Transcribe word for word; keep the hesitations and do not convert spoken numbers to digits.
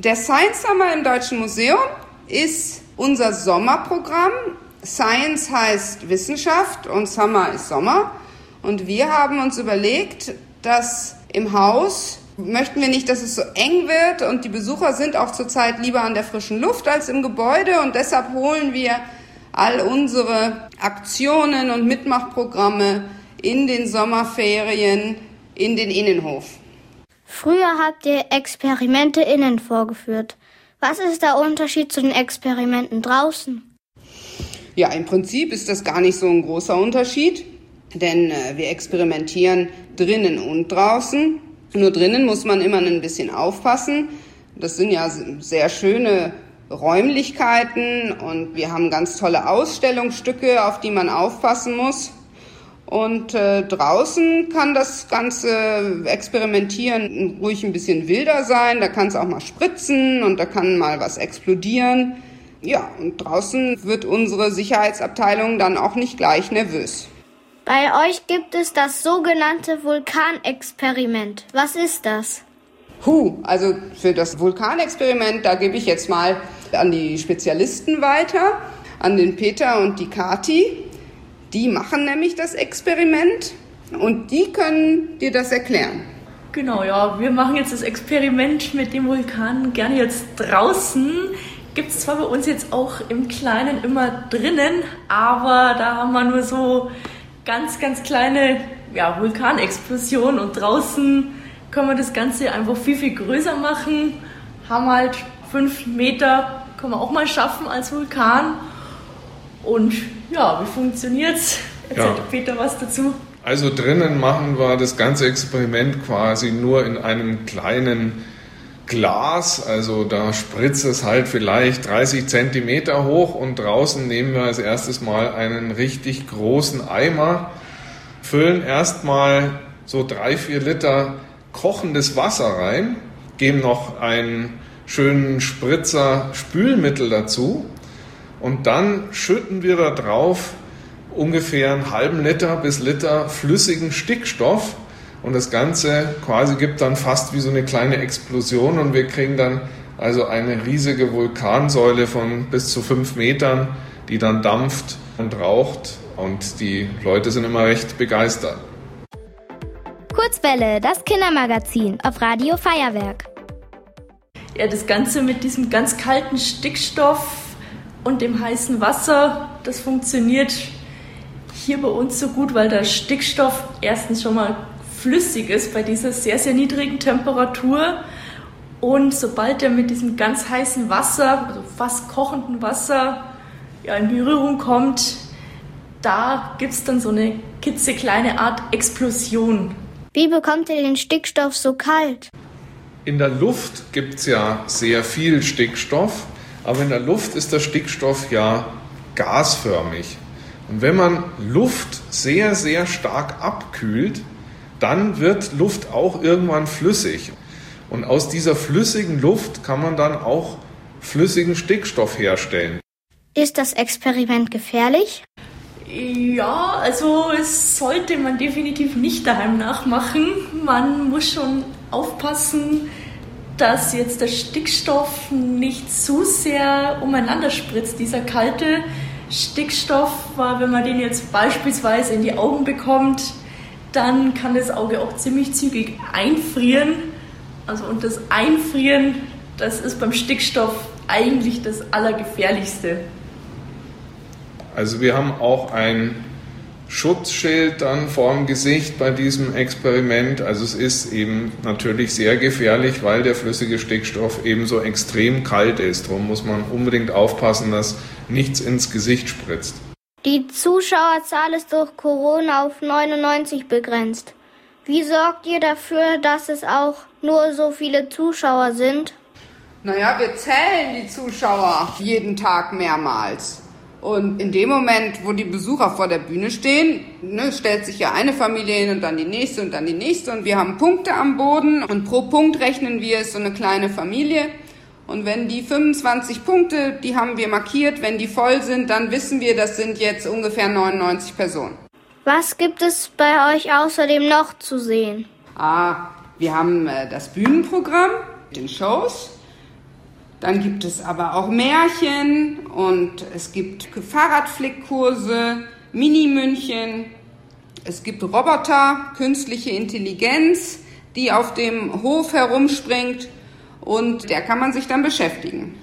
Der Science Summer im Deutschen Museum ist unser Sommerprogramm. Science heißt Wissenschaft und Summer ist Sommer. Und wir haben uns überlegt, dass im Haus möchten wir nicht, dass es so eng wird und die Besucher sind auch zurzeit lieber an der frischen Luft als im Gebäude und deshalb holen wir all unsere Aktionen und Mitmachprogramme in den Sommerferien in den Innenhof. Früher habt ihr Experimente innen vorgeführt. Was ist der Unterschied zu den Experimenten draußen? Ja, im Prinzip ist das gar nicht so ein großer Unterschied, denn äh, wir experimentieren drinnen und draußen. Nur drinnen muss man immer ein bisschen aufpassen. Das sind ja sehr schöne Räumlichkeiten und wir haben ganz tolle Ausstellungsstücke, auf die man aufpassen muss. Und äh, draußen kann das ganze Experimentieren ruhig ein bisschen wilder sein. Da kann es auch mal spritzen und da kann mal was explodieren. Ja, und draußen wird unsere Sicherheitsabteilung dann auch nicht gleich nervös. Bei euch gibt es das sogenannte Vulkanexperiment. Was ist das? Huh, also für das Vulkanexperiment, da gebe ich jetzt mal an die Spezialisten weiter, an den Peter und die Kathi. Die machen nämlich das Experiment und die können dir das erklären. Genau, ja, wir machen jetzt das Experiment mit dem Vulkan gerne jetzt draußen. Gibt es zwar bei uns jetzt auch im Kleinen immer drinnen, aber da haben wir nur so ganz, ganz kleine ja, Vulkanexplosionen und draußen können wir das Ganze einfach viel, viel größer machen. Haben halt fünf Meter, können wir auch mal schaffen als Vulkan. Und ja, wie funktioniert's? Erzählt ja. Peter was dazu. Also drinnen machen wir das ganze Experiment quasi nur in einem kleinen Glas. Also da spritzt es halt vielleicht dreißig Zentimeter hoch und draußen nehmen wir als erstes mal einen richtig großen Eimer, füllen erstmal so drei, vier Liter kochendes Wasser rein, geben noch einen schönen Spritzer Spülmittel dazu und dann schütten wir da drauf ungefähr einen halben Liter bis Liter flüssigen Stickstoff und das Ganze quasi gibt dann fast wie so eine kleine Explosion und wir kriegen dann also eine riesige Vulkansäule von bis zu fünf Metern, die dann dampft und raucht und die Leute sind immer recht begeistert. Kurzwelle, das Kindermagazin auf Radio Feuerwerk. Ja, das Ganze mit diesem ganz kalten Stickstoff und dem heißen Wasser, das funktioniert hier bei uns so gut, weil der Stickstoff erstens schon mal flüssig ist bei dieser sehr, sehr niedrigen Temperatur und sobald er mit diesem ganz heißen Wasser, also fast kochenden Wasser, ja, in Berührung kommt, da gibt es dann so eine klitzekleine Art Explosion. Wie bekommt ihr den Stickstoff so kalt? In der Luft gibt es ja sehr viel Stickstoff, aber in der Luft ist der Stickstoff ja gasförmig. Und wenn man Luft sehr, sehr stark abkühlt, dann wird Luft auch irgendwann flüssig. Und aus dieser flüssigen Luft kann man dann auch flüssigen Stickstoff herstellen. Ist das Experiment gefährlich? Ja, also es sollte man definitiv nicht daheim nachmachen. Man muss schon aufpassen, dass jetzt der Stickstoff nicht zu sehr umeinander spritzt. Dieser kalte Stickstoff, wenn man den jetzt beispielsweise in die Augen bekommt, dann kann das Auge auch ziemlich zügig einfrieren. Also und das Einfrieren, das ist beim Stickstoff eigentlich das Allergefährlichste. Also wir haben auch ein Schutzschild dann vorm Gesicht bei diesem Experiment. Also es ist eben natürlich sehr gefährlich, weil der flüssige Stickstoff eben so extrem kalt ist. Darum muss man unbedingt aufpassen, dass nichts ins Gesicht spritzt. Die Zuschauerzahl ist durch Corona auf neunundneunzig begrenzt. Wie sorgt ihr dafür, dass es auch nur so viele Zuschauer sind? Naja, wir zählen die Zuschauer jeden Tag mehrmals. Und in dem Moment, wo die Besucher vor der Bühne stehen, ne, stellt sich ja eine Familie hin und dann die nächste und dann die nächste. Und wir haben Punkte am Boden und pro Punkt rechnen wir, ist so eine kleine Familie. Und wenn die fünfundzwanzig Punkte, die haben wir markiert, wenn die voll sind, dann wissen wir, das sind jetzt ungefähr neunundneunzig Personen. Was gibt es bei euch außerdem noch zu sehen? Ah, wir haben äh, das Bühnenprogramm mit den Shows. Dann gibt es aber auch Märchen und es gibt Fahrradflickkurse, Mini-München. Es gibt Roboter, künstliche Intelligenz, die auf dem Hof herumspringt und der kann man sich dann beschäftigen.